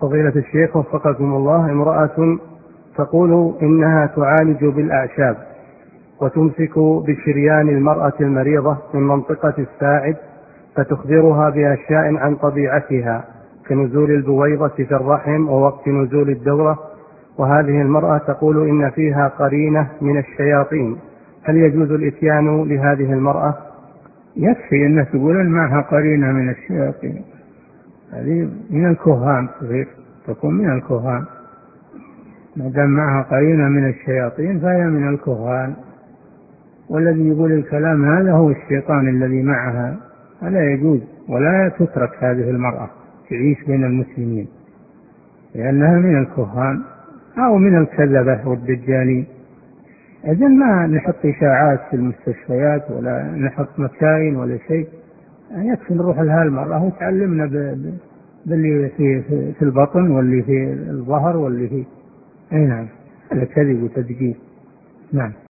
فضيلة الشيخ وفقكم الله، امرأة تقول إنها تعالج بالأعشاب وتمسك بشريان المرأة المريضة من منطقة الساعد، فتخبرها بأشياء عن طبيعتها كنزول البويضة في الرحم ووقت نزول الدورة، وهذه المرأة تقول إن فيها قرينة من الشياطين، هل يجوز الإتيان لهذه المرأة؟ يكفي أن تقول معها قرينة من الشياطين، هذه من الكهان، تكون من الكهان، ما دام معها قرينة من الشياطين فهي من الكهان، والذي يقول الكلام هذا هو الشيطان الذي معها، فلا يجوز ولا تترك هذه المرأة تعيش بين المسلمين لأنها من الكهان أو من الكذبة والدجالين. إذن ما نحط إشاعات في المستشفيات ولا نحط مكاين ولا شيء، يكفي نروح لها المرأة وتعلمنا باللي في البطن واللي في الظهر واللي في نعم، هذا كذب وتدجيل. نعم.